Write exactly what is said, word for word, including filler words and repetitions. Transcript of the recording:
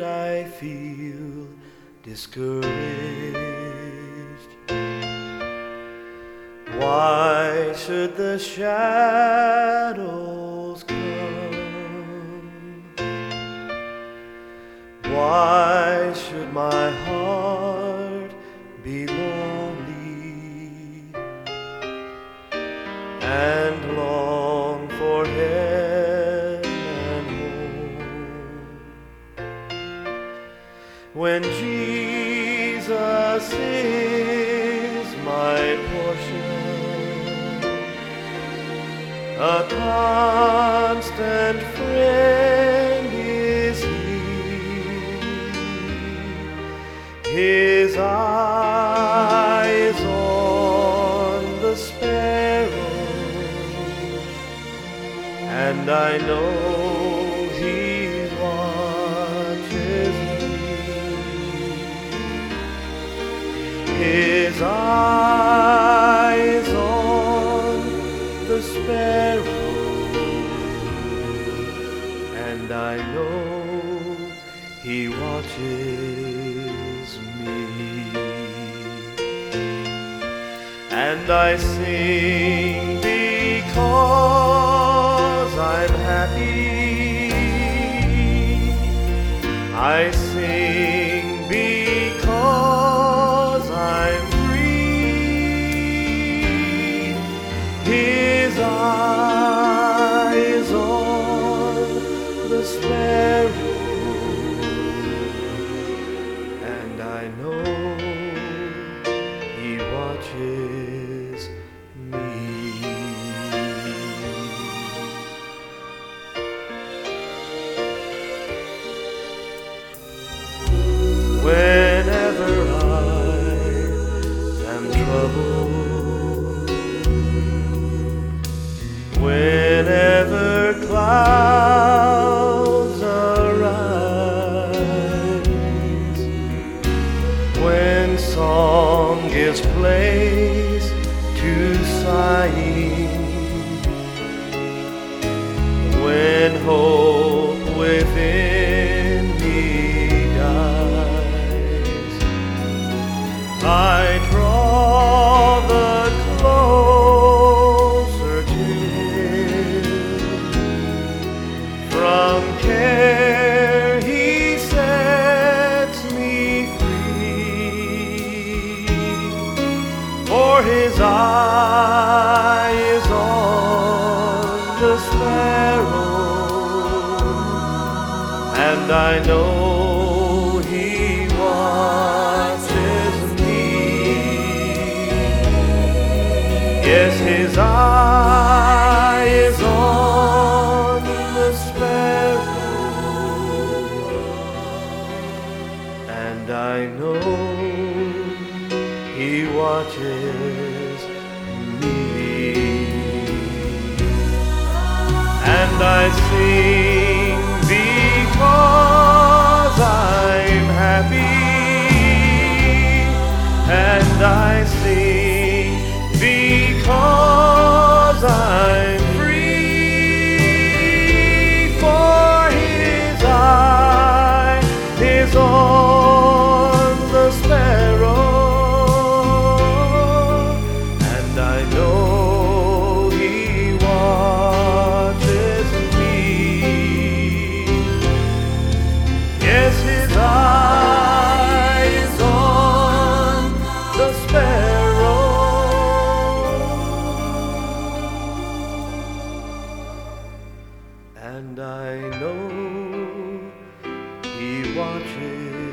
I feel discouraged? Why should the shadows come? Why should my heart be lonely and long for heaven and home, when Jesus is my portion, a constant friend is He. His eye is on the sparrow, and I know He watches me. His eye is on the sparrow, and I know He watches me. And I sing because I'm happy. I sing because I'm free. His eye is on the sparrow, and I know He watches me. Whenever I am troubled, whenever clouds arise, when song gives place to sighing, when hope within me dies, I draw the closer to Him. From care He sets me free, for His eye is on the sparrow, and I know He watches me. Yes, His eye is on the sparrow, and I know He watches me. And I sing because I'm happy, and I sing because I'm free, for His eye is on the sparrow, and I know He watches me. Yes, His eye is on the sparrow, and I know He watches